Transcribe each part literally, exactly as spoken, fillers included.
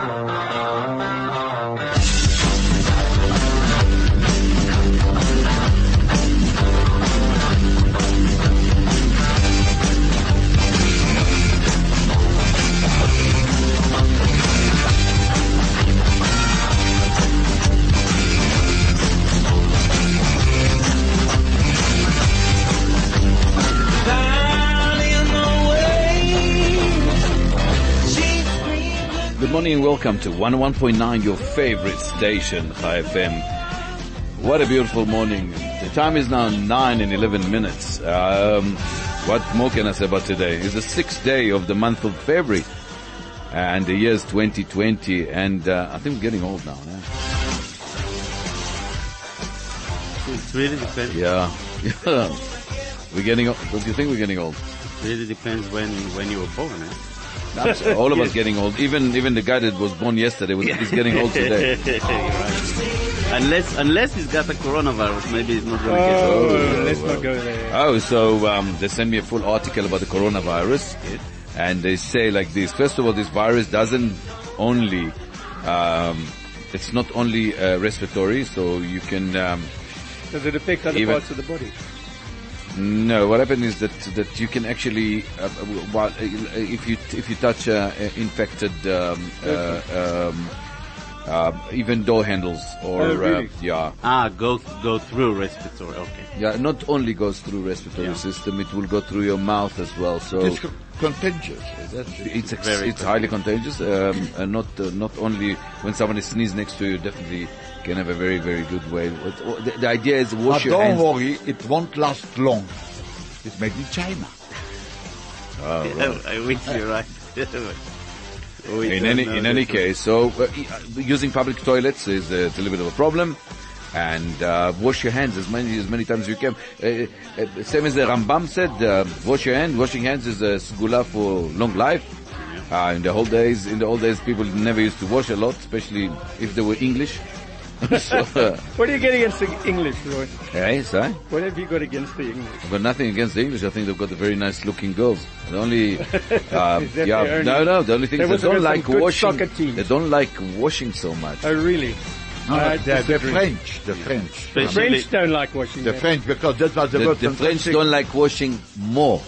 Good morning and welcome to one oh one point nine, your favorite station, Chai F M. What a beautiful morning. The time is now nine and eleven minutes. Um, what more can I say about today? It's the sixth day of the month of February. And the year is twenty twenty. And uh, I think we're getting old now. Yeah? It really depends. Yeah. yeah. We're getting old. Don't you think we're getting old? It really depends when, when you were born, eh? All of us getting old. Even even the guy that was born yesterday was he's getting old today. Right. Unless unless he's got the coronavirus, maybe he's not going to get Oh, old. let's not go there. Oh, so um, they sent me a full article about the coronavirus, and they say like this. First of all, this virus doesn't only, um, it's not only uh, respiratory, so you can. Um, Does it affect other even, parts of the body? No, what happened is that that you can actually, uh, while, if you if you touch uh, infected um, uh, um, uh, even door handles or Oh, really? uh, yeah. Ah, go go through respiratory. Okay. Yeah, not only goes through respiratory Yeah. system, it will go through your mouth as well. So It's co- contagious. That's it's ex- very it's highly contagious. Um, and not uh, not only when somebody sneezes next to you, definitely can have a very very good way. What- The, the idea is wash But your don't hands. worry, it won't last long. It's made in China. Oh, right. I wish you're right. We In don't any know in any this. case, so uh, using public toilets is uh, it's a little bit of a problem. And uh, wash your hands as many as many times as you can. Uh, uh, same as the Rambam said, uh, wash your hands. Washing hands is a segula for long life. Uh, in the old days, in the old days, people never used to wash a lot, especially if they were English. so, uh, What do you get against the English, Roy? hey, sorry. What have you got against the English? I've got nothing against the English. I think they've got very nice looking girls. The only, uh, Is that yeah, the only- no, no. The only thing There is they was don't some like good washing. soccer teams. They don't like washing so much. Oh, really? No, no, I the, the disagree. French, the French. The Especially- French don't like washing The their- French, because that was the, The, word the French fantastic. don't like washing more.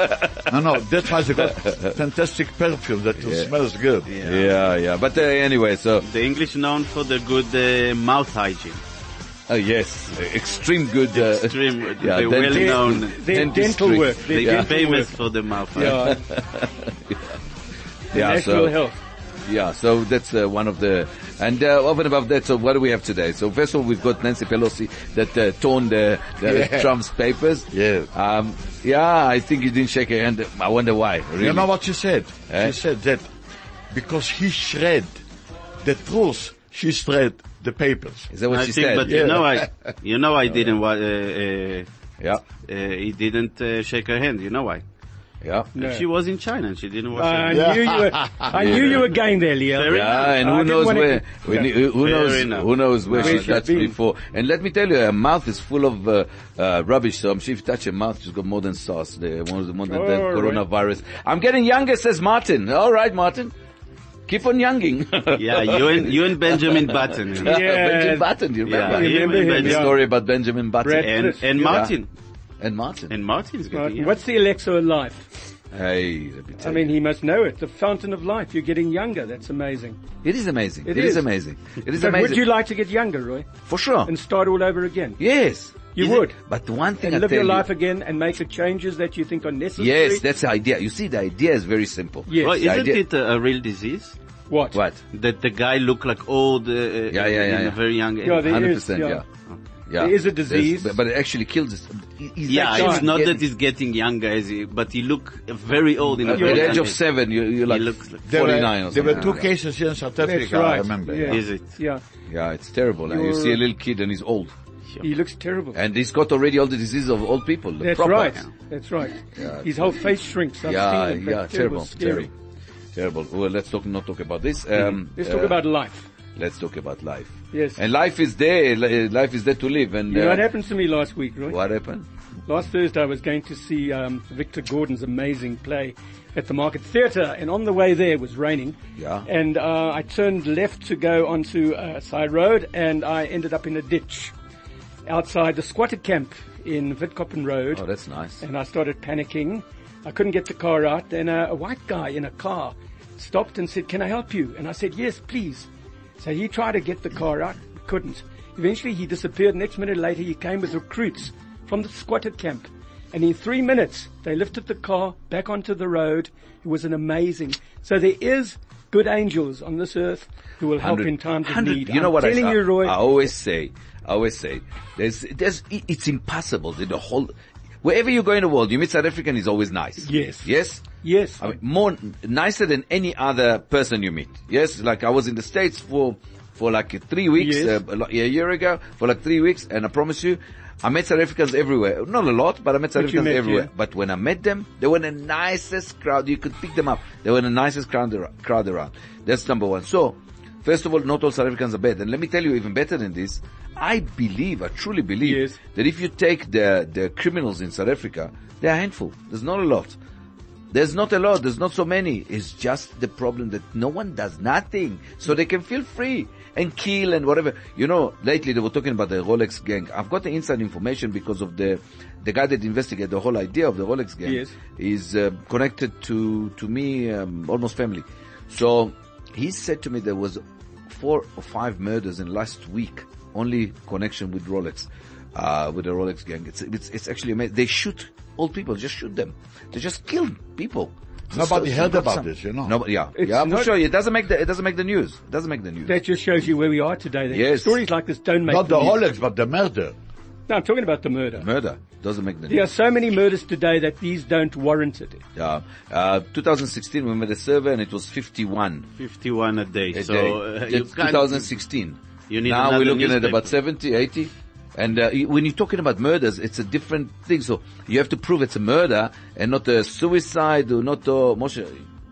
No, no, that was got fantastic perfume that Yeah. smells good. Yeah. Yeah, yeah. But uh, anyway, so The English known for the good uh, mouth hygiene. oh yes, extreme good. Uh, Extreme, yeah, they're dentist- well known. Their dentistry. dental work. Their They're Yeah. dental famous work. for the mouth Yeah, hygiene. Yeah, national so health. yeah, so that's uh, one of the. And uh, over and above that, so what do we have today? So first of all, we've got Nancy Pelosi that uh, torn the, the Yeah. Trump's papers. Yeah. Um, yeah, I think you didn't shake her hand. I wonder why. Really? You know what she said? Eh? She said that because he shred the truth, she shred the papers. Is that what I she think, said? but you know, I, you know, I didn't. wa- Uh, uh, Yeah, uh, he didn't uh, shake her hand. You know why? yeah. No. She was in China and she didn't wash I her hands. knew you were, I knew you were going there, Leo. Fair Yeah, and I who didn't knows wanna where? get- we yeah. need- Who who Fair knows? enough. Who knows where Where she she's touched been. before? And let me tell you, her mouth is full of uh, uh, rubbish. So I'm sure if you touch her mouth, she's got more than SARS, the more, more than the Oh, coronavirus. I'm getting younger, says Martin. All right, Martin, keep on younging. Yeah, you and you and Benjamin Button. You know? Yeah. Benjamin Button. You remember? Yeah, You remember him and him, the yeah. story about Benjamin Button Brad And Pitt. and Yeah. Martin and Martin. and Martin's Right. getting young. What's the elixir of life? Hey, let me tell I mean, he must know it. The fountain of life. You're getting younger. That's amazing. you. It is amazing. It it is. is. amazing. It is But amazing. would you like to get younger, Roy? For sure. And start all over again? Yes. You Is it- would. But the one thing And I live tell your you, life again and make the changes that you think are necessary? yes, that's the idea. You see, the idea is very simple. Yes. Well, The isn't idea- it a, a real disease? What? What? That the guy looked like old uh, Yeah, yeah, yeah, in yeah. a very young age. Yeah, they- Hundred is, percent, yeah. yeah. Yeah. There is a There's- disease. but, but it actually kills us. He's Yeah, actually it's not getting- that he's getting younger, as he, but he look very old in a At very the young age of age. seven, you, you're like looks like- There forty-nine were, or there something. were two cases here in South That's Africa, right. I remember. Yeah. Is it? Yeah. Yeah, it's terrible. And you You're- see a little kid and he's old. He looks terrible. And he's got already all the diseases of old people. the That's proper. right. That's right. Yeah. His whole face shrinks. I've Yeah, seen it, but yeah, terrible, scary. terrible. Terrible. Well, let's talk, not talk about this. Um, Let's uh, talk about life. Let's talk about life. Yes. And life is there. li- Life is there to live. And You know uh, what happened to me last week, Roy? what happened? Last Thursday I was going to see um, Victor Gordon's amazing play, at the Market Theatre, and on the way there it was raining. Yeah. And uh, I turned left to go onto a side road, and I ended up in a ditch outside the squatter camp in Witkoppen Road. Oh, that's nice. And I started panicking. I couldn't get the car out. Then a, a white guy in a car stopped and said, "Can I help you?" And I said, "Yes, please." So he tried to get the car out, couldn't. Eventually he disappeared. Next minute later he came with recruits from the squatter camp. And in three minutes they lifted the car back onto the road. It was an amazing. So there is good angels on this earth who will help in times of need. You know I'm what telling I, you, Roy. I always say, I always say, there's, there's, it's impossible that the whole, wherever you go in the world, you meet South African is always nice. Yes. Yes? Yes. I mean, more, nicer than any other person you meet. Yes? Like I was in the States for, for like three weeks, Yes. uh, a, lo- a year ago, for like three weeks, and I promise you, I met South Africans everywhere. Not a lot, but I met South But you Africans met, everywhere. yeah. But when I met them, they were the nicest crowd. You could pick them up. They were the nicest crowd, ar- crowd around. That's number one. So, first of all, not all South Africans are bad. And let me tell you even better than this. I believe, I truly believe, Yes. that if you take the, the criminals in South Africa, they're a handful. There's not a lot. There's not a lot. There's not so many. It's just the problem that no one does nothing. So they can feel free and kill and whatever. You know, lately they were talking about the Rolex gang. I've got the inside information because of the, the guy that investigated the whole idea of the Rolex gang. Yes. Is uh, connected to, to me, um, almost family. So he said to me there was four or five murders in last week, only connection with Rolex, uh, with the Rolex gang. It's, it's, it's actually amazing. They shoot old people, just shoot them. They just kill people. Nobody So- heard so- about some- this, you know. No, yeah, It's yeah, for not- sure. It doesn't make the, it doesn't make the news. It doesn't make the news. That just shows you where we are today. That Yes. Stories like this don't make Not the news. Rolex, but the murder. No, I'm talking about the murder. Murder doesn't make the There are news. so many murders today that these don't warrant it. Yeah. Uh, twenty sixteen we made a survey and it was fifty-one fifty-one a day. a so day. uh, you That's can't- twenty sixteen. You need now we're another looking at newspaper. about seventy, eighty. And uh, y- when you're talking about murders, it's a different thing. So you have to prove it's a murder and not a suicide or not a Moshe.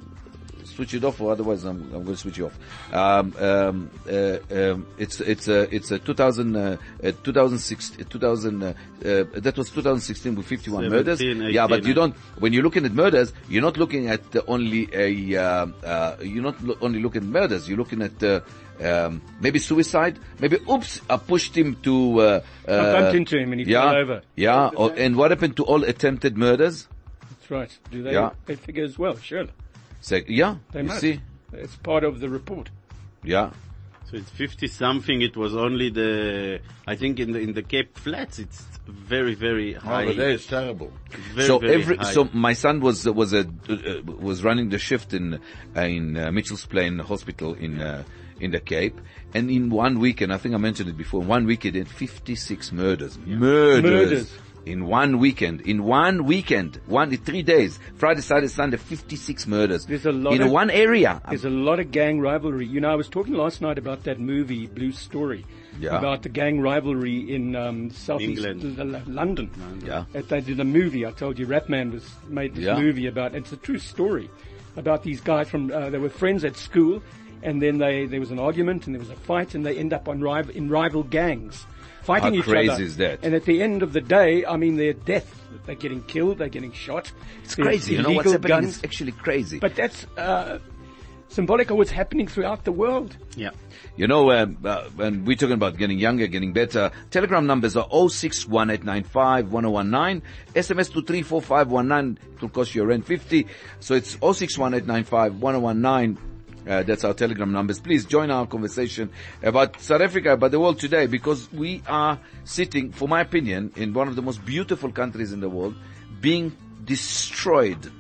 Switch it off, or otherwise I'm, I'm going to switch you off. Um, um, uh, um, it's it's a it's a two thousand uh, uh, two thousand six two thousand uh, uh, that was two thousand sixteen with fifty-one murders. seventeen, Yeah, but eighteen, you don't. When you're looking at murders, you're not looking at uh, only a. Uh, uh, you're not lo- only looking at murders. You're looking at uh, um, maybe suicide. Maybe oops, I pushed him to. Uh, uh, I bumped into him and he yeah, fell over. Yeah, or, and what happened to all attempted murders? That's right. Do they, Yeah. they figure as well? Surely. Say, yeah, They you must. see, It's part of the report. yeah. So it's fifty something. It was only the, I think in the, in the Cape Flats, it's very, very high. Over there, it's terrible. Very, so very every high. so my son was was a uh, was running the shift in in uh, Mitchell's Plain Hospital in uh, in the Cape, and in one weekend, I think I mentioned it before, one weekend, in fifty-six murders, murders. Murders. In one weekend, in one weekend, one, three days, Friday, Saturday, Sunday, fifty-six murders. There's a lot in of- one area. There's a lot of gang rivalry. You know, I was talking last night about that movie, Blue Story, Yeah. about the gang rivalry in um, southeast England. L- L- London. Yeah. That they did a movie. I told you, Rapman was made this Yeah. movie about. It's a true story about these guys from. Uh, they were friends at school, and then they there was an argument and there was a fight, and they end up on rival in rival gangs. Fighting How each crazy other. is that? And at the end of the day, I mean, they're death. They're getting killed. They're getting shot. It's There's crazy. You know what's illegal happening? guns. It's actually crazy. But that's uh, symbolic of what's happening throughout the world. Yeah. You know, um, uh, and we're talking about getting younger, getting better. Telegram numbers are oh six one eight nine five one oh one nine. S M S to three four five one nine. It will cost you a rent fifty. So it's oh six one eight nine five one oh one nine. Uh, that's our Telegram numbers. Please join our conversation about South Africa, about the world today, because we are sitting, for my opinion, in one of the most beautiful countries in the world, being destroyed.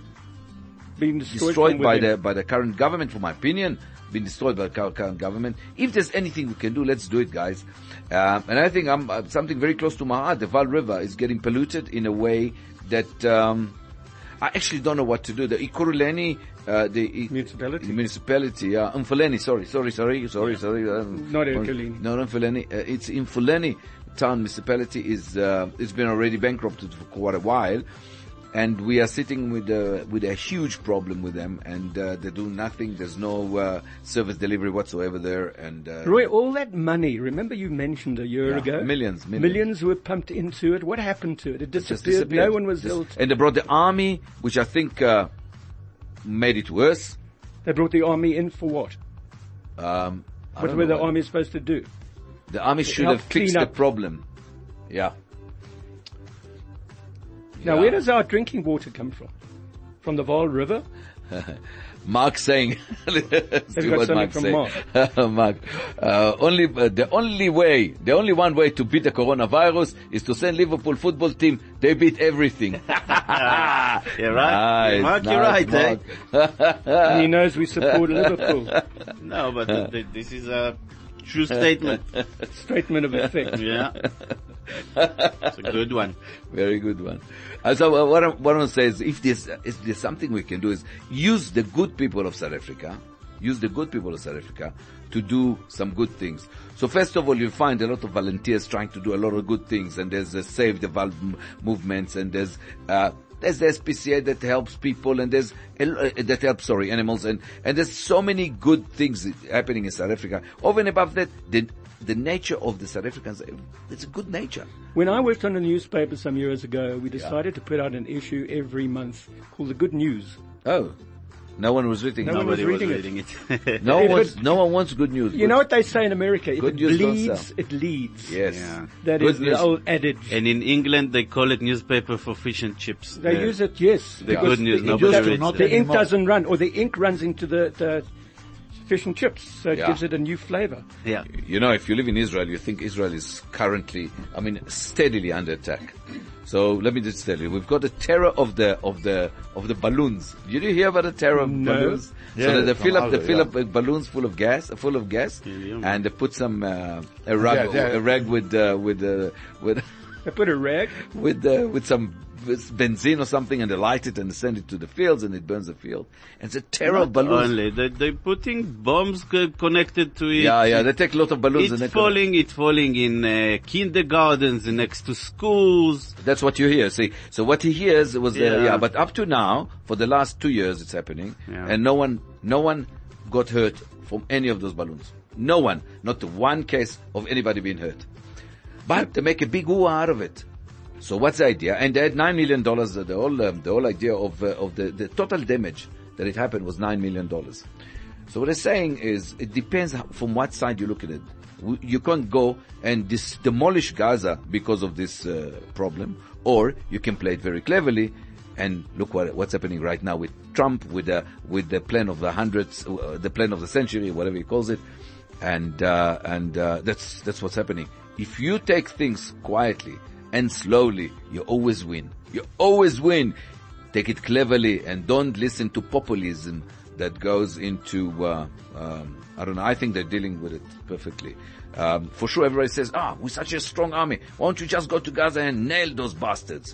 Being destroyed, destroyed from by within. the by the current government, for my opinion, been destroyed by the cur- current government. If there's anything we can do, let's do it, guys. Um, and I think I'm, uh, something very close to my heart. The Val River is getting polluted in a way that um, I actually don't know what to do. The Ikuruleni, uh, the Municipality. the municipality, yeah, Umfuleni. Sorry, sorry, sorry, sorry, sorry. Um, Not Ekurhuleni. No, not Umfuleni. Uh, it's Umfuleni town municipality is uh, it's been already bankrupted for quite a while. And we are sitting with a, with a huge problem with them, and uh, they do nothing. There's no uh, service delivery whatsoever there, and uh, Roy, all that money, remember you mentioned a year Yeah, ago? millions, millions. Millions were pumped into it. What happened to it? It just disappeared. disappeared. No one was Just- ill. And they brought the army, which I think uh, made it worse. They brought the army in for what? Um, I What don't were know the army supposed to do? The army should help have fixed clean the up. problem. Yeah. Now, Yeah. where does our drinking water come from? From the Vaal River? Mark saying, Have you got something from Mark? Mark, uh, only uh, the only way, the only one way to beat the coronavirus is to send Liverpool football team. They beat everything. You're right. Nice, Mark, you're nice, right, eh? Mark. And he knows we support Liverpool. No, but uh, th- this is a true statement. Statement of effect. Yeah. It's a good one. Very good one. Uh, so uh, what I, what I want to say is, if there's, if there's something we can do is use the good people of South Africa, use the good people of South Africa to do some good things. So first of all, you'll find a lot of volunteers trying to do a lot of good things, and there's the Save the Val m- movements, and there's, uh, there's the S P C A that helps people, and there's, uh, that helps, sorry, animals, and, and there's so many good things happening in South Africa. Over and above that, the, the nature of the South Africans, it's a good nature. When I worked on a newspaper some years ago, we decided to put out an issue every month called The Good News. Oh. No one was reading No it. one was Nobody was reading reading it. No It one wants, would- no one wants good news. You know what they say in America? If Good it news don't bleeds, sell. it leads. Yes. Yeah. That Good is news. the old adage. And in England, they call it newspaper for fish and chips. They The- use it, yes. The because good news, the- nobody used to reads not The that. ink anymore. doesn't run, or the ink runs into the, the fish and chips, so it Yeah. gives it a new flavor. Yeah. You know, if you live in Israel, you think Israel is currently, I mean, steadily under attack. So let me just tell you, we've got the terror of the of the of the balloons. Did you hear about the terror of No. balloons? Yeah, so that they from fill up, they Aldo, fill yeah. up uh, balloons full of gas, full of gas, Yeah. and they put some uh, a rag, Yeah, yeah. a rag with uh, with uh, with They put a rag. with uh, with some with benzene or something, and they light it and send it to the fields, and it burns the field. And it's a terror of balloons. Only they they putting bombs co- connected to it. Yeah, yeah, they take a lot of balloons and It's they falling. It's falling in uh, kindergartens and next to schools. That's what you hear. See, so what he hears was, uh, Yeah. yeah, but up to now, for the last two years it's happening, Yeah. and no one, no one got hurt from any of those balloons. No one, not one case of anybody being hurt. But they make a big ooh out of it. So what's the idea? And they had nine million dollars. The whole, um, the whole idea of uh, of the, the total damage that it happened was nine million dollars. So what they're saying is, it depends how- from what side you look at it. W- You can't go and dis- demolish Gaza because of this uh, problem, or you can play it very cleverly. And look what, what's happening right now with Trump, with the with the plan of the hundreds, uh, the plan of the century, whatever he calls it, and uh, and uh, that's that's what's happening. If you take things quietly and slowly, you always win. You always win. Take it cleverly and don't listen to populism that goes into, uh, um, I don't know, I think they're dealing with it perfectly. Um, for sure everybody says, ah, we're such a strong army. Why don't you just go to Gaza and nail those bastards?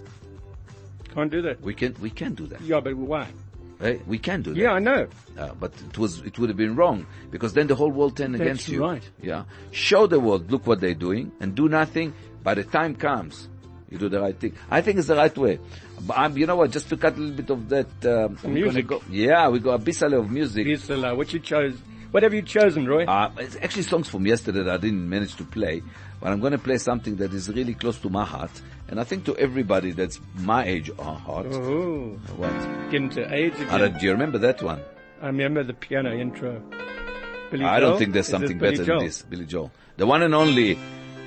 Can't do that. We can, we can do that. Yeah, but why? Right? We can do that. Yeah, I know. Uh, but it was, it would have been wrong because then the whole world turned That's against you. right. Yeah. Show the world, look what they're doing and do nothing. By the time comes, you do the right thing. I think it's the right way. But I'm, you know what, just to cut a little bit of that, um, I'm gonna music. Go, yeah, we got a bissel of music. Bismillah, what you chose, what have you chosen, Roy? Uh, it's actually songs from yesterday that I didn't manage to play, but I'm going to play something that is really close to my heart. And I think to everybody that's my age or heart. Oh, What? getting to age I don't- again. do you remember that one? I remember the piano intro. Billy I Joel? don't think there's Is something this Billy better Joel? than this. Billy Joel. The one and only.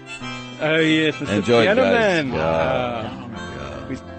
Oh yes, it's Enjoy the it, piano guys. man. Yeah. Ah. We-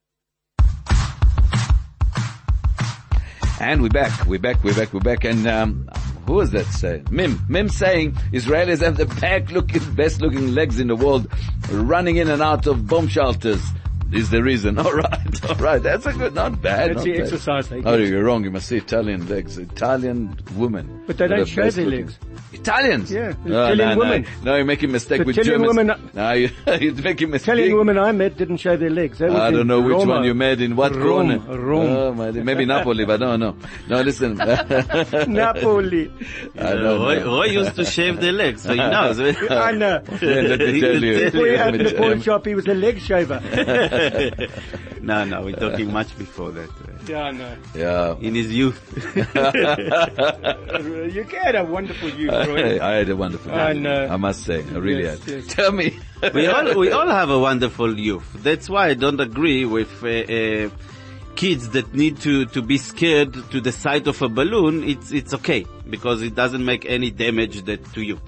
And we're back, we're back, we're back, we're back. And um, who was that saying? Mim. Mim saying Israelis have the back looking, best looking legs in the world, running in and out of bomb shelters. Is the reason. All right, all right. That's a good, not bad. That's not the bad. exercise they Oh, get. you're wrong. You must see Italian legs. Italian women. But they They're don't the show best their looking. legs. Italians? Yeah, No, Italian no, no. women. No, you're making a mistake The with Italian Germans. women- No, you, you're making a mistake. Italian women I met didn't show their legs. They I was don't in know which Roma. one you met in what Rome, corner. Rome. Oh, my, maybe Napoli, but no, no. No, listen. Napoli. I Uh, don't Roy, know. Roy used to shave the legs, so he knows. I know. Yeah, let me tell you. We had Let me the tell pawn you. shop, he was a leg shaver. No, no, we're talking much before that. uh, Yeah, I know. Yeah. In his youth. You had a wonderful youth, I, Roy. I had a wonderful I time. know. I must say, I really Yes, had. yes. Tell me. we all we all have a wonderful youth. That's why I don't agree with uh, uh, kids that need to, to be scared to the sight of a balloon, it's, it's okay, because it doesn't make any damage that to you.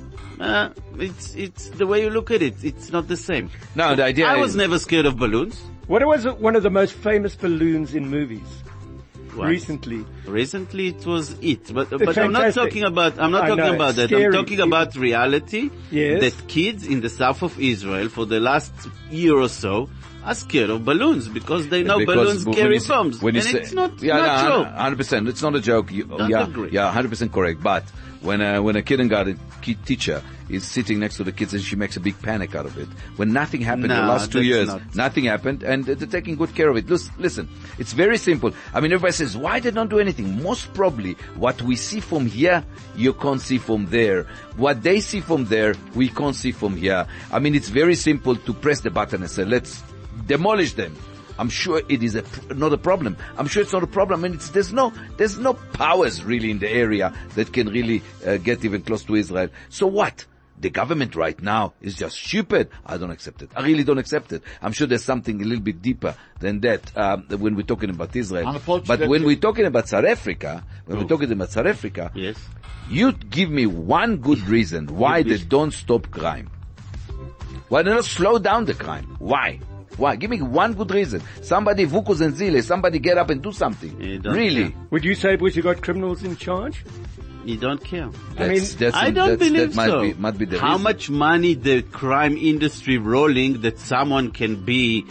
Uh, it's, it's the way you look at it. It's not the same. No, the idea I is, was never scared of balloons. What was one of the most famous balloons in movies What? recently? Recently it was it, but, but I'm not fantastic. talking about, I'm not I talking know, about that. scary. I'm talking about reality. Yes. That kids in the south of Israel for the last year or so are scared of balloons because they know because balloons when carry you say- bombs. when you and say- it's not, yeah, not no, true. one hundred percent. It's not a joke. You, Don't yeah, agree. yeah, one hundred percent correct. But when a, when a kindergarten kid teacher is sitting next to the kids and she makes a big panic out of it, when nothing happened in the No, last two that's years, not- nothing happened, and they're taking good care of it. Listen, listen, it's very simple. I mean, everybody says, why they don't do anything? Most probably, what we see from here, you can't see from there. What they see from there, we can't see from here. I mean, it's very simple to press the button and say, let's demolish them. I'm sure it is a, not a problem. I'm sure it's not a problem. And it's, there's no, there's no powers really in the area that can really uh, get even close to Israel. So what? The government right now is just stupid. I don't accept it. I really don't accept it. I'm sure there's something a little bit deeper than that um, when we're talking about Israel. Unfortunately- But when we're talking about South Africa, when we're talking about South Africa, Yes. you give me one good reason why they don't stop crime. Why they don't slow down the crime? Why? Why? Give me one good reason. Somebody, Vukus and Zile, somebody get up and do something. You don't Really? care. Would you say because you got criminals in charge? You don't care. I mean, That's, that's, I don't that's, believe that might so. Be, might be the How reason. much money the crime industry rolling that someone can be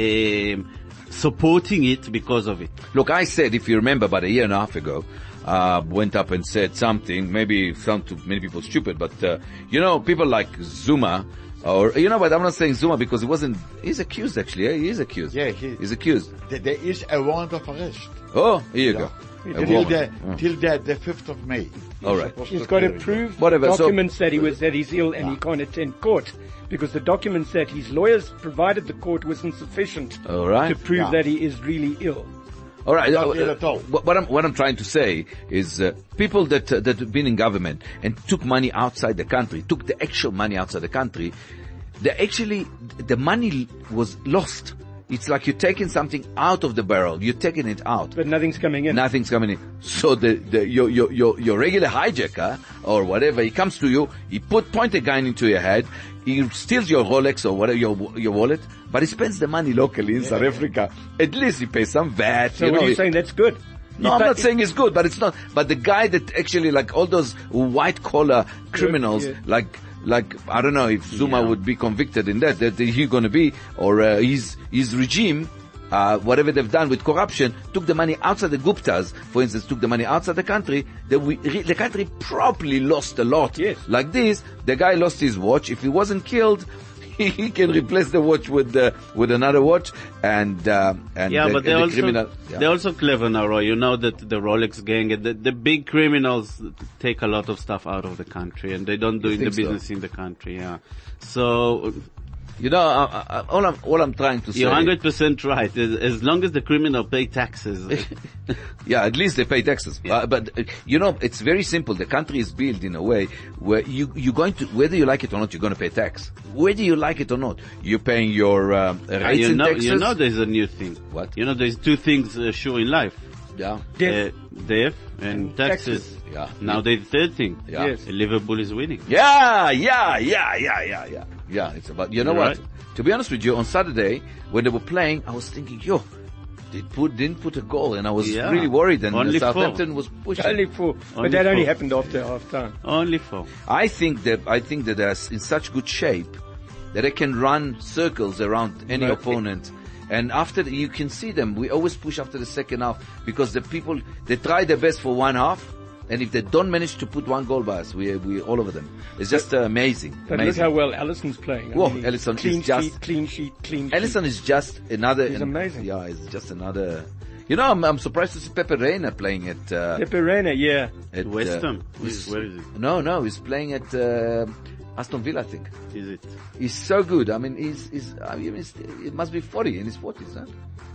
um, supporting it because of it? Look, I said, if you remember, about a year and a half ago, uh, went up and said something, maybe sound to many people stupid, but, uh, you know, people like Zuma, or, you know what, I'm not saying Zuma because he wasn't, he's accused actually, eh? He is accused. Yeah, he- He's accused. There there is a warrant of arrest. Oh, here you Yeah. go. A Till warrant. the, Oh. till the, the fifth of May. All right. Supposed He's to got to clear it. prove Whatever, so- documents that he was that he's ill and he can't attend court because the documents that his lawyers provided the court wasn't sufficient All right. to prove Yeah. that he is really ill. All right. Not uh, ill at all. What, what I'm what I'm trying to say is uh, people that uh, that have been in government and took money outside the country, took the actual money outside the country, they actually the money was lost. It's like you're taking something out of the barrel, you're taking it out. But nothing's coming in. Nothing's coming in. So the, the your, your your your regular hijacker or whatever, he comes to you, he put point a gun into your head, he steals your Rolex or whatever your your wallet, but he spends the money locally in South Africa. At least he pays some V A T. So you what know, are you he- saying? That's good. No, You I'm pay- not saying it's good, but it's not. But the guy that actually, like all those white collar criminals, yeah. like, like, I don't know if Zuma Yeah. would be convicted in that, that he's gonna be, or uh, his, his regime, uh, whatever they've done with corruption, took the money outside the Guptas, for instance, took the money outside the country, that we, re- the country probably lost a lot. Yes. Like this, the guy lost his watch. If he wasn't killed, he can replace the watch with, uh, with another watch, and, uh, and Yeah, the, but they the also criminal, yeah. they're also clever now, Roy. You know that the Rolex gang and the, the big criminals take a lot of stuff out of the country, and they don't do You in the think so? business in the country. Yeah, so You know, uh, uh, all I'm all I'm trying to say. you're one hundred percent right. As, as long as the criminal pay taxes, Yeah, at least they pay taxes. Yeah. Uh, but uh, you know, it's very simple. The country is built in a way where you you're going to, whether you like it or not, you're going to pay tax. Whether you like it or not, you're paying your um, Uh, rates you and know, taxes. you know, there's a new thing. What? You know, there's two things uh, sure in life: yeah, Death. uh, death and taxes. taxes. yeah, Now there's the third thing. Yeah. Yes. Liverpool is winning. yeah, yeah, yeah, yeah, yeah, yeah. Yeah, it's about. You know Right. what? To be honest with you, on Saturday when they were playing, I was thinking, yo, they put didn't put a goal, and I was Yeah. really worried. And Only four. Southampton was pushing. Only four. But Only that only four. happened after half time. Only four. I think that I think that they're in such good shape that they can run circles around any No. opponent. And after the, you can see them, we always push after the second half because the people they try their best for one half, and if they don't manage to put one goal by us, we we all over them. It's just uh, amazing. But amazing. look how well Allison's playing. I Whoa, mean, Alisson clean is just- sheet, clean sheet, clean sheet. Ellison is just another. He's amazing. Yeah, he's just another. You know, I'm, I'm surprised to see Pepe Reina playing at. Uh, Pepe Reina, yeah. at West uh, Ham. he's- Where is it? No, no, he's playing at uh, Aston Villa, I think. Is it? He's so good. I mean, he's, he's, I mean, he's it must be forty, in his forties, huh?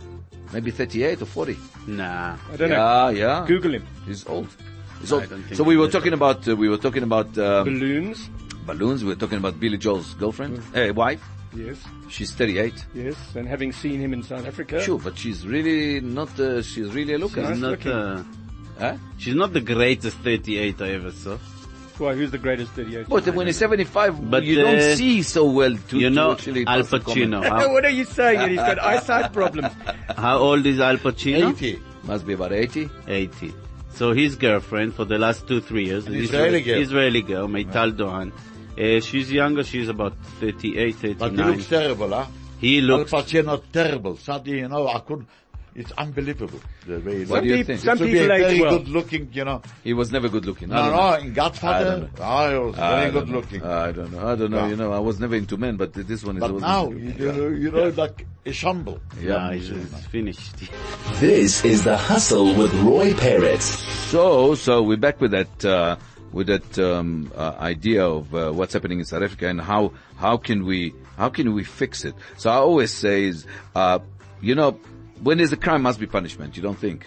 Maybe thirty-eight or forty. Nah. I don't know. Yeah, yeah. Google him. He's old. He's I old. don't think So we were he's talking about, uh, we were talking about, um, Balloons. balloons. We were talking about Billy Joel's girlfriend, Mm. eh, wife. Yes, She's thirty-eight. yes. And having seen him in South Africa. Sure, but she's really not, uh, she's really a looker. Nice She's not, looking. uh, Huh? she's not the greatest thirty-eight I ever saw. Why, who's the greatest thirty-eight? But when he's seventy-five, But, you uh, don't see so well to, You to know actually Al pass a comment. Pacino. How, What are you saying? He's got eyesight problems. how old is Al Pacino? eighty. Must be about eighty. eighty. So his girlfriend for the last two, three years, An Israeli girl. Israeli girl, Meital Dohan, uh, she's younger, she's about thirty-eight, But he thirty-nine. looks terrible, huh? He Al looks, Pacino, terrible. Something, you know, I couldn't, it's unbelievable. The way he What Some do you people, think? some to be people age very well. good looking, you know. He was never good looking. I No, don't know. no, in Godfather, I oh, he was I very don't good know. looking. I don't know. I don't know. Yeah. You know, I was never into men, but this one is. But wasn't- now, you know, you know, like a shamble. yeah, he's, he's finished. This is The Hustle with Roy Parrott. So, so we're back with that, uh, with that, um, uh, idea of, uh, what's happening in South Africa and how, how can we, how can we fix it? So I always say is, uh, you know, when there's a crime must be punishment, you don't think?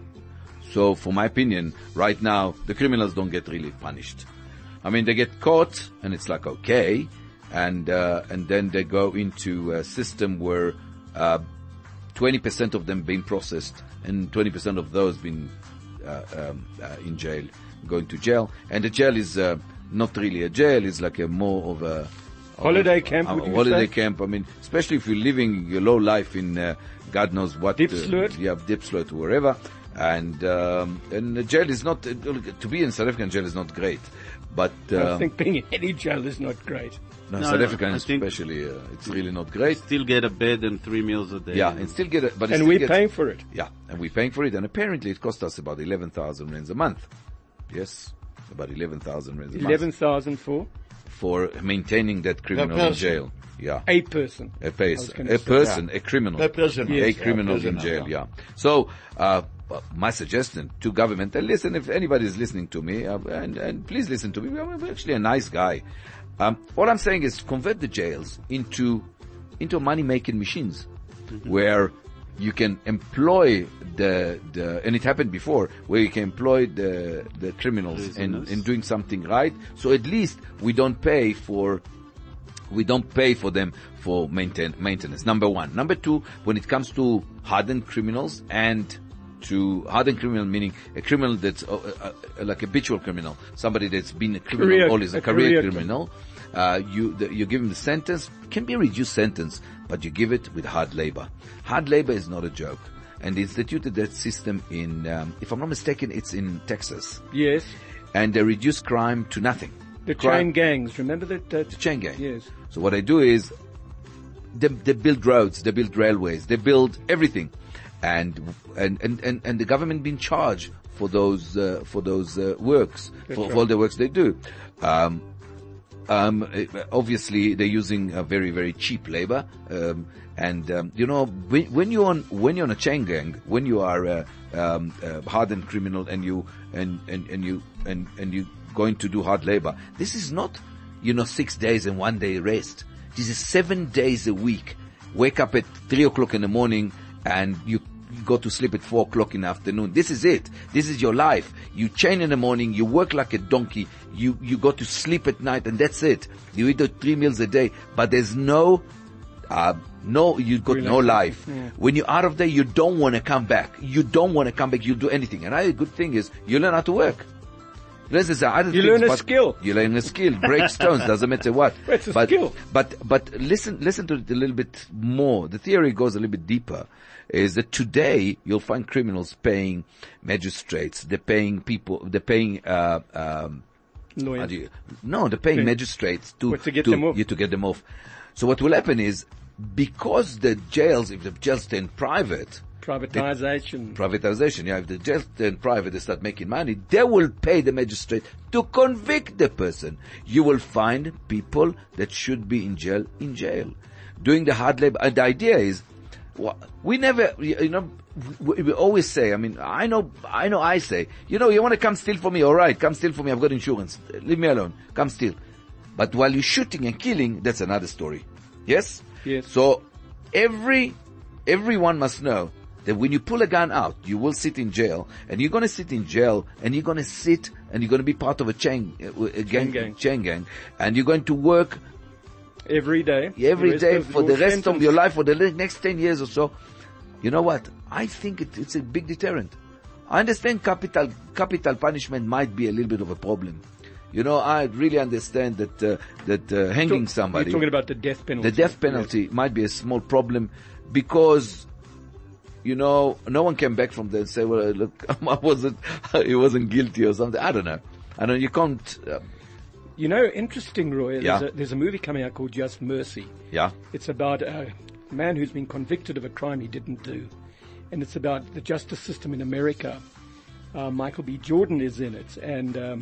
So for my opinion, right now, the criminals don't get really punished. I mean, they get caught and it's like, okay. And, uh, and then they go into a system where, uh, twenty percent of them being processed and twenty percent of those being, uh, um, uh, in jail, going to jail. And the jail is, uh, not really a jail, it's like a more of a, Holiday camp, a, would you holiday say? camp. I mean, especially if you're living your low life in, uh, God knows what. Diepsloot? Uh, yeah, Diepsloot or wherever. And, um, and the jail is not, uh, to be in South African jail is not great. But, I um, think being in any jail is not great. no, No, South no, African I think- especially, uh, it's really not great. Still get a bed and three meals a day. Yeah, and still get it, but it And still we're gets- paying for it. Yeah, and we're paying for it, and apparently it cost us about eleven thousand rands a month. Yes, about eleven thousand rands a eleven month thousand for for maintaining that criminal in person. jail. Yeah, a person. a I was person, gonna a say. person, a criminal, A prisoner. a Yes, yeah, criminal in prisoner, jail. yeah. Yeah. So, uh, uh, my suggestion to government, and listen, if anybody is listening to me, uh, and, and please listen to me, I'm actually a nice guy. Um, all I'm saying is convert the jails into, into money-making machines, where you can employ the, the, and it happened before, where you can employ the, the criminals in, Prisoners. in doing something right. So at least we don't pay for, we don't pay for them for maintain, maintenance. Number one. Number two, when it comes to hardened criminals and to hardened criminal, meaning a criminal that's uh, uh, uh, like a habitual criminal, somebody that's been a criminal Career- always, a, a career, career criminal. Uh, you, the, you give him the sentence, can be a reduced sentence, but you give it with hard labor. Hard labor is not a joke. And they instituted that system in, um, if I'm not mistaken, it's in Texas. Yes. And they reduce crime to nothing. The Crime- chain gangs. Remember that? Uh, the chain gang. Yes. So what I do is, they, they build roads, they build railways, they build everything, and and and and, and the government being charged for those uh, for those uh, works, for, right. for all the works they do. Um, um, eh, obviously, they're using a very very cheap labor, um, and um, you know when, when you're on when you're on a chain gang, when you are a, um, a hardened criminal, and you and and and you and and you going to do hard labor, this is not you know six days and one day rest. This is seven days a week. Wake up at three o'clock in the morning and you go to sleep at four o'clock in the afternoon. This is it. This is your life. You chain in the morning, you work like a donkey, you, you go to sleep at night, and that's it. You eat the three meals a day, but there's no, uh, no, you got no life. Yeah. When you're out of there, you don't want to come back. You don't want to come back. You do anything. And a good thing is, you learn how to work. This is other You things, learn a but skill. You learn a skill. Break stones, doesn't matter what. It's a but, skill. But, but listen, listen to it a little bit more. The theory goes a little bit deeper. Is that today you'll find criminals paying magistrates. They're paying people. They're paying. Uh, um, how Lawyers. do you, no, they're paying Okay. magistrates to What, to get them off? You to get them off. So what will happen is because the jails, if the jails turn private. Privatization. Privatization, yeah. If the jails turn private, they start making money, they will pay the magistrate to convict the person. You will find people that should be in jail, in jail. Doing the hard labor. And the idea is, wha- we never, you know, we, we always say, I mean, I know, I know I say, you know, you want to come steal from me, alright, come steal from me, I've got insurance. Leave me alone. Come steal. But while you're shooting and killing, that's another story. Yes? Yes. So, every, everyone must know that when you pull a gun out, you will sit in jail, and you're going to sit in jail, and you're going to sit, and you're going to be part of a chain, uh, a gang, gang. chain gang, and you're going to work Every day. every The rest day of for the your rest of sentence. your life, for the le- next ten years or so, you know what? I think it, it's a big deterrent. I understand capital capital punishment might be a little bit of a problem. You know, I really understand that uh, that uh, hanging somebody, You're talking about the death penalty. the death penalty might be a small problem because, you know, no one came back from there and say, well, look, I wasn't, he wasn't guilty or something. I don't know. I know you can't, uh, You know, interesting, Roy. Yeah. There's, a, there's a movie coming out called Just Mercy. yeah, It's about a man who's been convicted of a crime he didn't do. And it's about the justice system in America. Uh, Michael B. Jordan is in it, and um,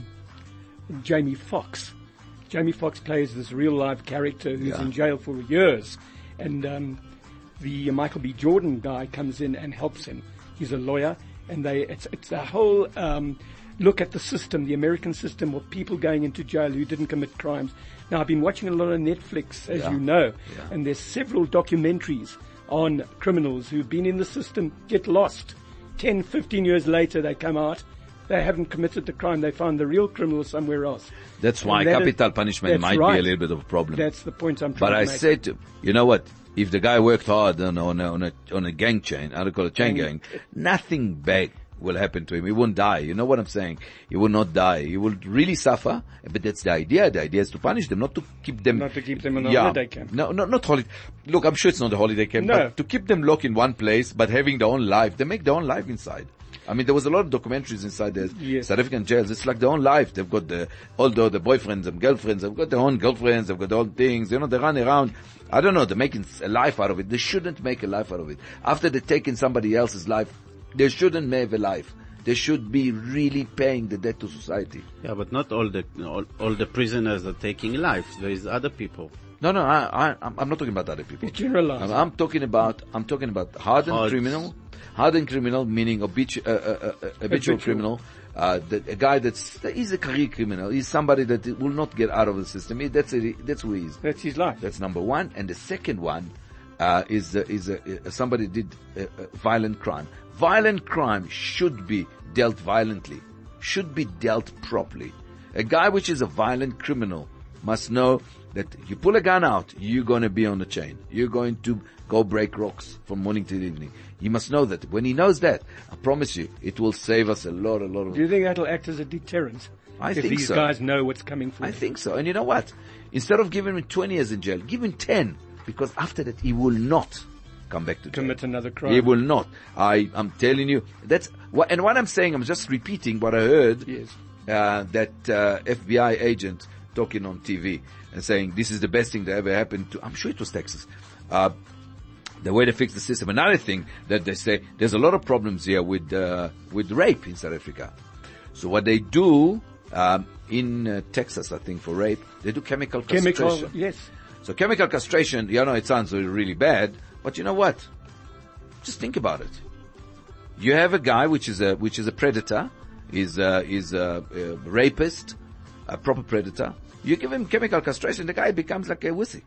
Jamie Foxx. Jamie Foxx plays this real-life character who's Yeah. in jail for years. And um, the Michael B. Jordan guy comes in and helps him. He's a lawyer, and they it's, it's a whole um, look at the system, the American system of people going into jail who didn't commit crimes. Now, I've been watching a lot of Netflix, as Yeah. you know, Yeah. and there's several documentaries on criminals who've been in the system, get lost. ten, fifteen years later, they come out. They haven't committed the crime. They found the real criminal somewhere else. that's why And that is- capital punishment that's might be right. a little bit of a problem. That's the point I'm trying But to I make. said, you know what? If the guy worked hard on, on, a, on a on a gang chain, I don't call it chain gang, nothing bad will happen to him. He won't die. You know what I'm saying? He will not die. He will really suffer. But that's the idea. The idea is to punish them, not to keep them. Not to keep them in a yeah. holiday camp. No, no, not holiday. Look, I'm sure it's not a holiday camp. No. But to keep them locked in one place, but having their own life, they make their own life inside. I mean, there was a lot of documentaries inside the Yes. South African jails. It's like their own life. They've got the, although the boyfriends and girlfriends, they've got their own girlfriends, they've got their own things, you know, they run around. I don't know, they're making a life out of it. They shouldn't make a life out of it. After they've taken somebody else's life, they shouldn't have a life. They should be really paying the debt to society. Yeah, but not all the all, all the prisoners are taking lives. There is other people. No, no, I, I, I'm I'm not talking about other people. You generalize. I'm, I'm talking about, I'm talking about hardened Hard. criminal, hardened criminal, meaning habitu- uh, uh, uh, uh, habitual Habitual. criminal, uh, that, a guy that's, he's a career criminal. He's somebody that will not get out of the system. He, that's it, that's who he is. That's his life. That's number one. And the second one, uh, is, uh, is, uh, uh, somebody did a, a violent crime. Violent crime should be dealt violently, should be dealt properly. A guy which is a violent criminal must know that you pull a gun out, you're going to be on the chain. You're going to go break rocks from morning till evening. He must know that. When he knows that, I promise you, it will save us a lot, a lot of... Do you think that'll act as a deterrent? I if think these so. guys know what's coming for I them? think so. And you know what? Instead of giving him twenty years in jail, give him ten. Because after that, he will not come back to jail. Commit another crime. He will not. I, I'm telling you. That's what, and what I'm saying, I'm just repeating what I heard. Yes. Uh, that, uh, F B I agent talking on T V and saying this is the best thing that ever happened to, I'm sure it was Texas. Uh, the way they fix the system. Another thing that they say, there's a lot of problems here with, uh, with rape in South Africa. So what they do, um, in uh, Texas, I think for rape, they do chemical castration. Chemical, yes. So chemical castration, you know, it sounds really bad, but you know what? Just think about it. You have a guy which is a which is a predator, is a, is a, a rapist, a proper predator. You give him chemical castration, the guy becomes like a wussy.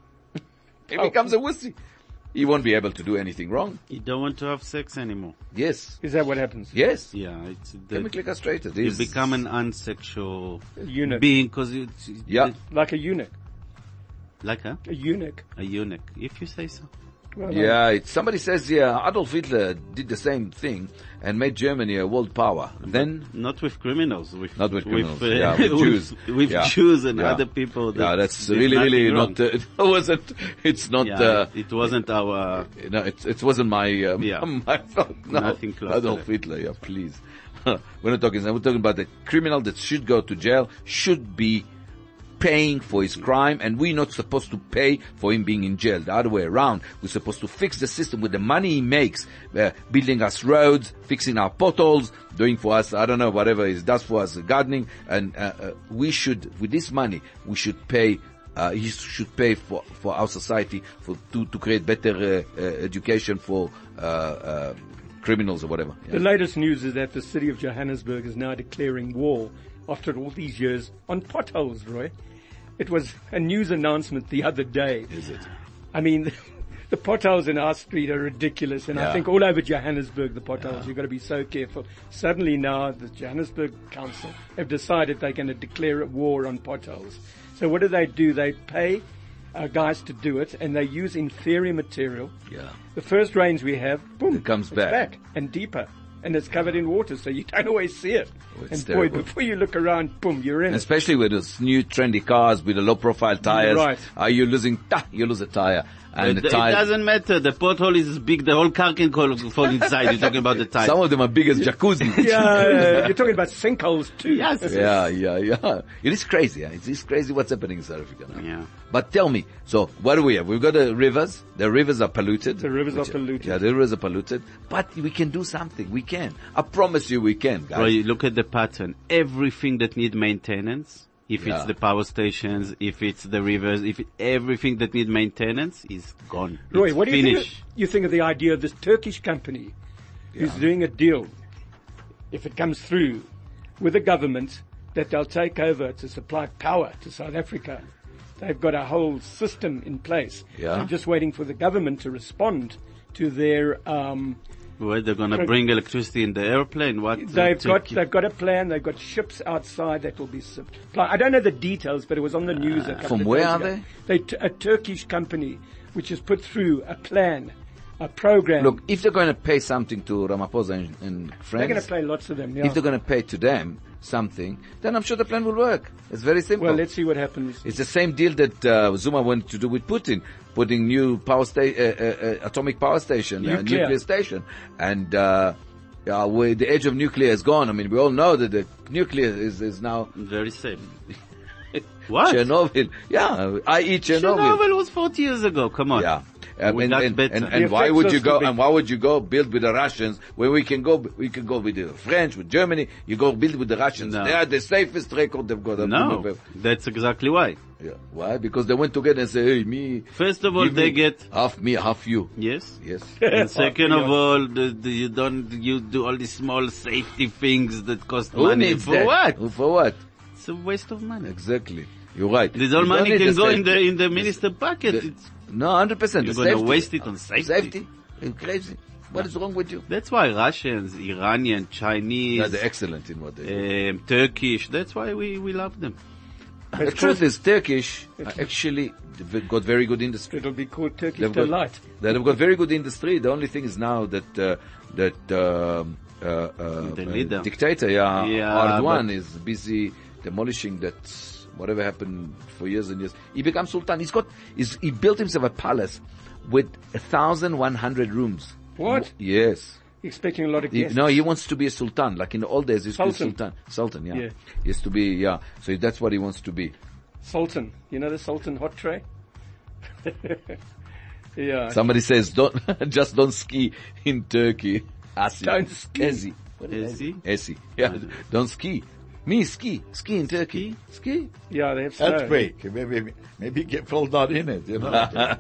he Oh. becomes a wussy. He won't be able to do anything wrong. You don't want to have sex anymore. Yes, Is that what happens? yes. Yeah, it's the, Chemically castrated. you He's- become an unsexual Eunuch. being because it's Yeah. Like a eunuch. like a, A eunuch. a eunuch, if you say so. Well, Yeah, it, somebody says, yeah, Adolf Hitler did the same thing and made Germany a world power. Then, Not with criminals, with Not with criminals, uh, yeah, with Jews. with Yeah. Jews and Yeah. other people. yeah, that that's did really, nothing really wrong. not, uh, it wasn't, it's not, Yeah, uh, it, it wasn't our. no, it, it wasn't my, um, Yeah. my thought. No, Nothing close to Adolf that. Hitler, yeah, please. We're not talking, we're talking about the criminal that should go to jail, should be paying for his crime, and we're not supposed to pay for him being in jail. The other way around. We're supposed to fix the system with the money he makes, uh, building us roads, fixing our potholes, doing for us, I don't know, whatever he does for us, gardening, and uh, uh, we should, with this money, we should pay, uh, he should pay for, for our society, for, to, to create better uh, uh, education for uh, uh, criminals or whatever. The latest news is that the city of Johannesburg is now declaring war after all these years on potholes, Roy. It was a news announcement the other day. Is it? I mean, the potholes in our street are ridiculous, and Yeah. I think all over Johannesburg, the potholes, you've got to be so careful. Suddenly now, the Johannesburg Council have decided they're going to declare a war on potholes. So what do they do? They pay uh, guys to do it, and they use inferior material. Yeah. The first rains we have, boom, It comes it's back. and deeper, and it's covered in water, so you don't always see it. Oh, it's and boy, terrible. before you look around, boom, you're in. it. Especially with those new trendy cars with the low profile tires. Right. Are you losing, ta, you lose a tire. And It, the it tire, doesn't matter. The pothole is big. The whole car can fall fall inside. You're talking about the tire. some of them are big as jacuzzi. Yeah, uh, you're talking about sinkholes too. Yes. Yeah, yeah, yeah. It is crazy. Huh? It is crazy what's happening in South Africa now. Yeah. But tell me, so what do we have? We've got the rivers. The rivers are polluted. The rivers Which- are polluted. Yeah, the rivers are polluted. But we can do something. We can. I promise you we can, guys. Bro, you look at the pattern. Everything that need maintenance, if Yeah. it's the power stations, if it's the rivers, if it, everything that need maintenance is gone. Roy, It's what do you think, finished. of, you think of the idea of this Turkish company who's doing a deal, if it comes through, with the government, that they'll take over to supply power to South Africa? They've got a whole system in place. Yeah. They're just waiting for the government to respond to their, um, Where they're gonna Correct. bring electricity in the airplane? What? they've to got, keep- they've got a plan, they've got ships outside that will be supplied. I don't know the details, but it was on the news a couple From of where days are ago. they? They? A Turkish company which has put through a plan, a program. Look, if they're going to pay something to Ramaphosa and, and friends, they're going to play lots of them, yeah. if they're going to pay to them something, then I'm sure the plan will work. It's very simple. Well, let's see what happens. It's the same deal that uh, Zuma wanted to do with Putin, putting new power sta- uh, uh, uh, atomic power station, uh, Nuclear. nuclear station, and uh, yeah, where the age of nuclear is gone. I mean, we all know that the nuclear is is now Very safe. What? Chernobyl. Yeah, that is Chernobyl. Chernobyl was forty years ago. Come on. Yeah. Um, We and, got and, better. and, The and why effects would are you still go? big. And why would you go build with the Russians when we can go? We can go with the French, with Germany. You go build with the Russians. No. They are the safest record they've got. No, that's exactly why. Yeah. Why? Because they went together and say, "Hey, me." First of all, give they me get half me, half you. yes. Yes. And second of all, the, the, you don't you do all these small safety things that cost Who money needs for that? what? Who- For what? It's a waste of money. Exactly. You're right. This all You don't money need can the go in safety. the in the minister pocket. The- It's, No, hundred percent. You're gonna waste it on safety. Safety. You're crazy. What is wrong with you? that's why Russians, Iranian, Chinese, Yeah, they're excellent in what they do. um, Turkish. That's why we we love them. The truth is, Turkish uh, actually they've got very good industry. It'll be called Turkish They've got, Delight. they've got very good industry. The only thing is now that uh, that um, uh, uh, The uh, leader. dictator, yeah, Yeah, Erdogan but- is busy demolishing that whatever happened for years and years. He became sultan. He's got he's, he built himself a palace with a thousand one hundred rooms. What? Yes. Expecting a lot of He, guests. no, he wants to be a sultan. Like in the old days, he used to be Sultan. sultan. Sultan, yeah. Yeah. He used to be, yeah. So that's what he wants to be. Sultan. You know the Sultan hot tray? yeah. Somebody says, don't, just don't ski in Turkey. Asi. Don't ski. Esi. What is Esi? Esi. Yeah. Don't ski. Me ski. Ski in Turkey. Ski. Yeah, they have snow. Earthquake. Maybe, maybe get fall down in it, you know.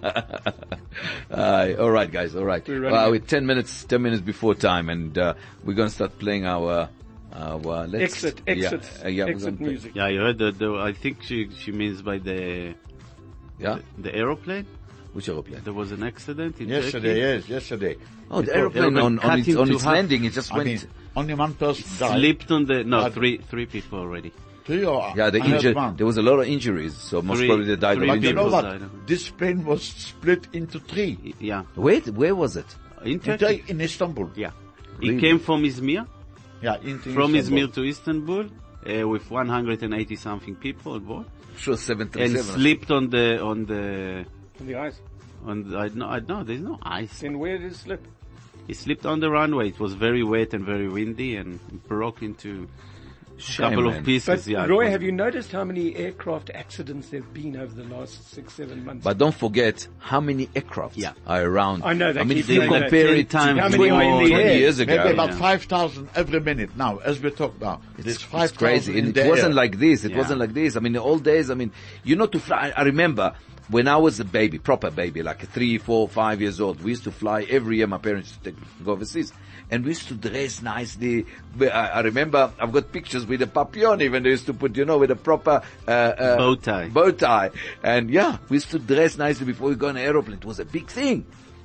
Uh, all right, guys. All right. We're running Well, out. we're ten minutes, ten minutes before time, and uh, we're going to start playing our, our let's, Exit, exit, yeah, uh, yeah, we're exit gonna play- music. Yeah, you heard the, the I think she she means by the Yeah. the aeroplane. Which aeroplane? There was an accident in Yesterday, Turkey. yes, yesterday. Oh, the It- aeroplane aeroplane on, cut on its, him on to its half. landing, it just I went. mean, only one person died. Slipped on the no But- three three people already. Three or yeah, the I heard injury. one. There was a lot of injuries, so most Three- probably they died of three But you injuries. know people what? died. This plane was split into three. Yeah, Wait, where was it? in In, Turkey. Tur- in Istanbul. Yeah, Really? he came from Izmir, Yeah, into from Istanbul. Izmir to Istanbul uh, with one hundred eighty something people on board, Sure, seven and thirty-seven. slipped on the on the On the ice. on the, I know I know there's no ice. Then where did it slip? He slipped on the runway. It was very wet and very windy and broke into a Shame, couple man. of pieces. But yeah, it Roy, was- have you noticed how many aircraft accidents there have been over the last six, seven months? But don't forget how many aircrafts Yeah. are around. I know, they I mean, keep if you saying that. compare it to Ten times How many are in the twenty air? years ago, Maybe about Yeah. five thousand every minute now, as we talk now. There's it's five crazy. thousand in And the it wasn't air. like this. It Yeah. wasn't like this. I mean, the old days, I mean, you know, to fly, I I remember when I was a baby, proper baby, like three, four, five years old, we used to fly every year. My parents used to take, go overseas. And we used to dress nicely. We- I, I remember, I've got pictures with a papillon even. They used to put, you know, with a proper, uh, uh, Bow tie. Bow tie. And yeah, we used to dress nicely before we go on an aeroplane. It was a big thing.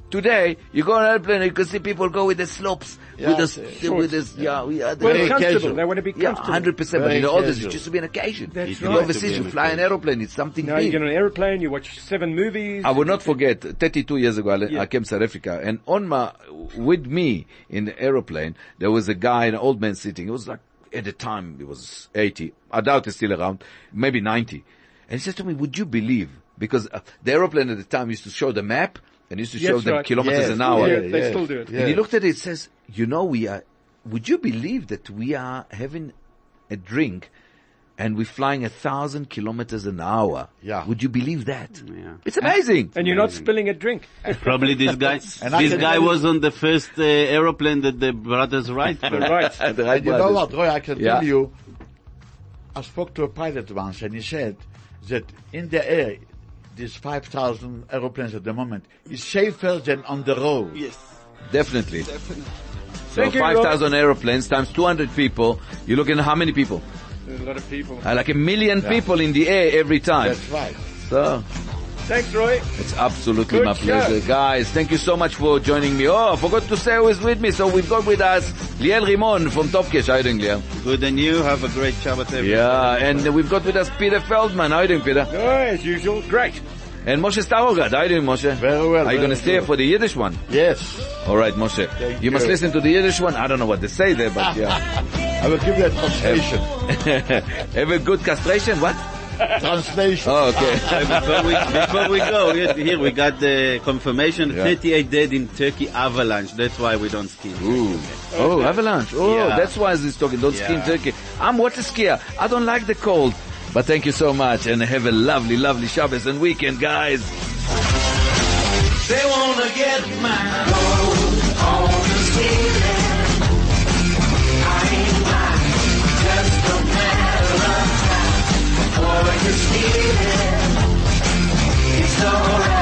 Today, you go on an airplane and you can see people go with the slopes, Yeah, with the, uh, with this, yeah, yeah, Well, the- Very comfortable. casual. They want to be yeah, comfortable. hundred percent. But Very in the old days, it casual. used to be an occasion. That's It You right. go used to be overseas, you an fly an occasion. aeroplane. It's something Now you big. get on an airplane, you watch seven movies. I will not forget, thirty-two years ago, I Yeah. I came to South Africa, and on my, with me in the aeroplane, there was a guy, an old man sitting. It was like, at the time, it was eighty. I doubt he's still around, maybe ninety. And he said to me, would you believe, because uh, the aeroplane at the time used to show the map, and used to Yes, show them right. kilometers Yes, an hour. Yeah, yeah, they yes, still do it. yeah. And he looked at it and says, you know, we are, would you believe that we are having a drink and we're flying a thousand kilometers an hour? Yeah. Would you believe that? Yeah. It's amazing. And you're not spilling a drink. Probably this guy, And I this can guy tell you- was on the first uh, aeroplane that the brothers Wright were. Right. The right And you know brothers. what, Roy, I can Yeah. tell you, I spoke to a pilot once and he said that in the air, these five thousand aeroplanes at the moment, is safer than on the road. Yes. Definitely. So Thank you, five thousand Roy. aeroplanes times two hundred people, you're looking at how many people? There's a lot of people. Uh, like a million people in the air every time. That's right. So, Thanks, Roy. it's absolutely Good my pleasure. show. Guys, thank you so much for joining me. Oh, I forgot to say who is with me. So we've got with us Liel Rimon from Topkesh. How are you doing, Liel? Good, and you have a great Shabbat, everybody. Yeah, and we've got with us Peter Feldman. How are you doing, Peter? Oh, as usual, great. And Moshe Starogad. How are you doing, Moshe? Very well, Are you very going to stay well. for the Yiddish one? Yes. All right, Moshe. Thank you must you. listen to the Yiddish one. I don't know what they say there, but yeah. I will give you a translation. Have a good castration? What? translation. Oh, okay. before, we, before we go, here, here we got the confirmation, Yeah. thirty-eight dead in Turkey avalanche. That's why we don't ski. Ooh. Oh, avalanche. Oh, Yeah. that's why he's talking. Don't ski in Yeah. Turkey. I'm water skier. I don't like the cold. But thank you so much and have a lovely, lovely Shabbos and weekend, guys. They wanna get mine on the ceiling. I ain't mine, just a matter of time before you steal it. It's alright.